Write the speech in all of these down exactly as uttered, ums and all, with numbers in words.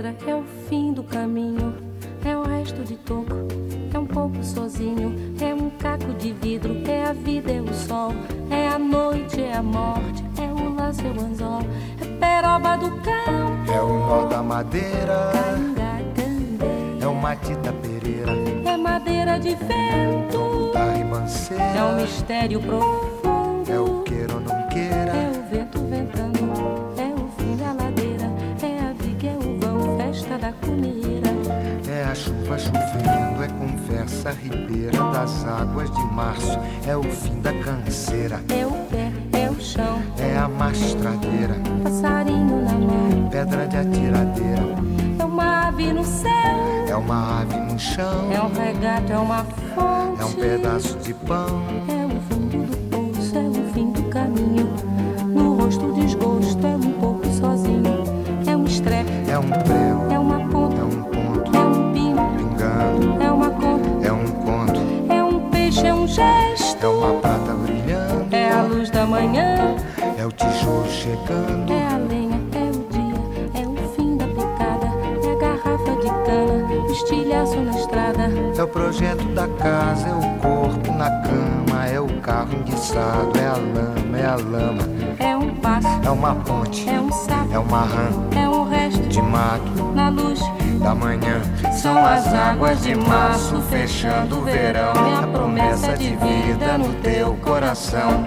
pedra, é o fim do caminho, é o resto de toco, é um pouco sozinho, é um caco de vidro, é a vida, é o sol, é a noite, é a morte, é o laço, é o anzol, é peroba do campo, é o nó da madeira, Canga, é o Matita Pereira, é madeira de vento, da ribanceira, é um mistério profundo, é o queira ou não queira, é o vento ventando, é o fim da ladeira, é a viga, é o vão, festa da cumeira, é a chuva chovendo, é conversa ribeira das águas de março, é o fim da canseira, é o pé, é o chão, é a mastradeira, passarinho na mão, pedra de atiradeira, é uma ave no céu, é uma ave no chão, é um regato, é uma fonte, é um pedaço de pão, é o fundo do poço, é o fim do caminho, no rosto desgosto, é um pouco sozinho, é um estrepe, é um prego, é uma ponta, é um ponto, é um pino, pingando, é uma conta, é um conto, é um peixe, é um gesto, é uma prata brilhando, é a luz da manhã, é o tijolo chegando, é a lenha, é o dia, é o fim da picada, é a garrafa de cana, o estilhaço na estrada, é o projeto da casa, é o corpo na cama, é o carro enguiçado, é a lama, é a lama, é um passo, é uma ponte, é um sapo, é uma rã é um resto de mato na luz da manhã. São as águas de março fechando o verão, é a promessa de vida no teu coração.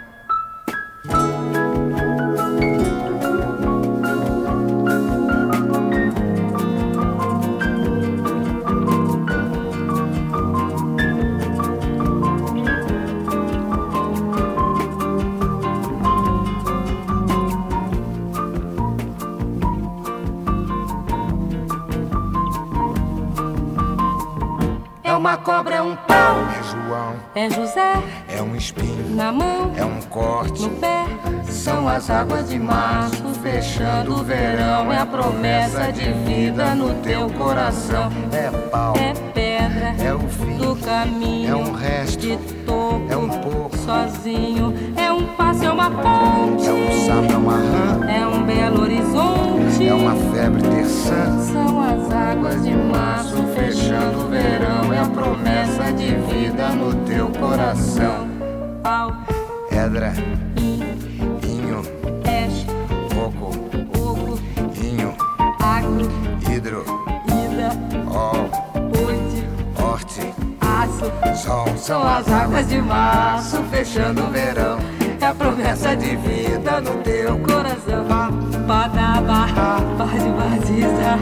é uma cobra, é um pau, É João, é José é um espinho, na mão, é um corte, no pé, são as águas de março fechando o verão, é a promessa de vida no teu coração. É pau, é pedra, é o fim do caminho, é um resto, de toco, é um pouco, sozinho, é um passo, é uma ponte, é um sapo, é uma rã, é um belo horizonte, é uma febre terçã. são as águas de março Fechando o verão, é a promessa de vida no teu coração. pau, Edra, in, inho, peixe, coco, oco, inho, agro, hidro, ida, ó, ponte, horte, aço, sol. São as águas de março fechando o verão, é a promessa de vida no teu coração, badaba, badibaziza,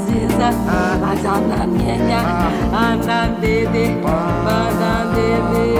zazaziza, azanamenya, andandede, bandandede.